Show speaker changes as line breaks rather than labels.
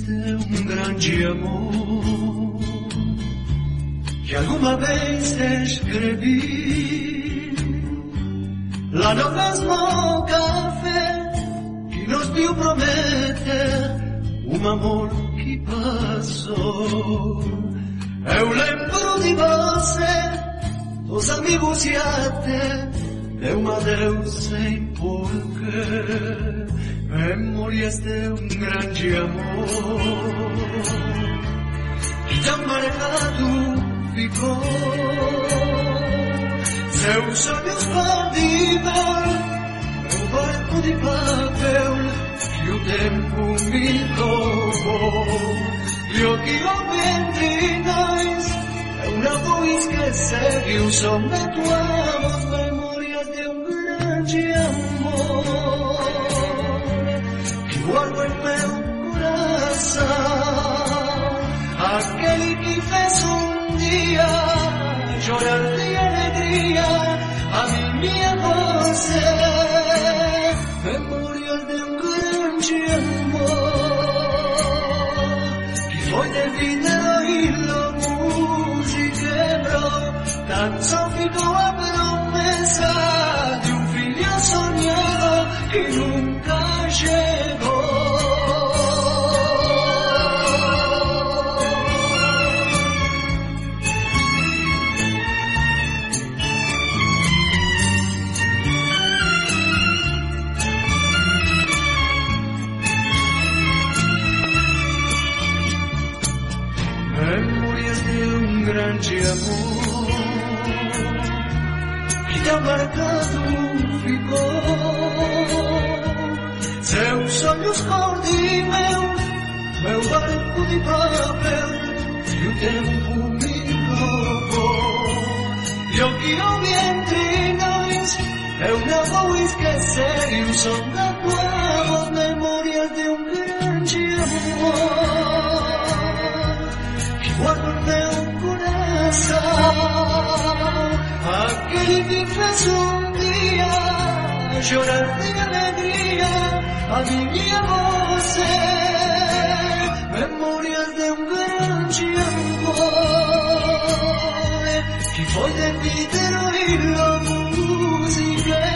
de un grande amor que alguma vez escrevi lá no mesmo café que nos viu prometer um amor que passou. Eu lembro de você, dos amigos e até de um adeus sem porquê. Memórias de um grande amor que tão marcado ficou. Seus olhos cor de mar, meu barco de papel que o tempo me roubou. E o que houve entre nós eu não vou esquecer. E o som da tua voz, memórias de um grande amor que guardo em meu coração. Aquele que fez um dia chorar de alegria a mim e a você. Memórias de um grande amor que foi de vida e la música quebrou. Tan só ficou a promessa de um filho sonhado que nunca chegou. Memórias de um grande amor que tão marcado ficou. Seus olhos cor de meu barco de papel que o tempo me roubou. E o que houve entre nós eu não vou esquecer. E o som da tua voz, memórias de um grande amor guardo meu coração. Aquele que fez um dia chorar de alegria a mim e a você. Memórias de um grande amor que foi de vida e la música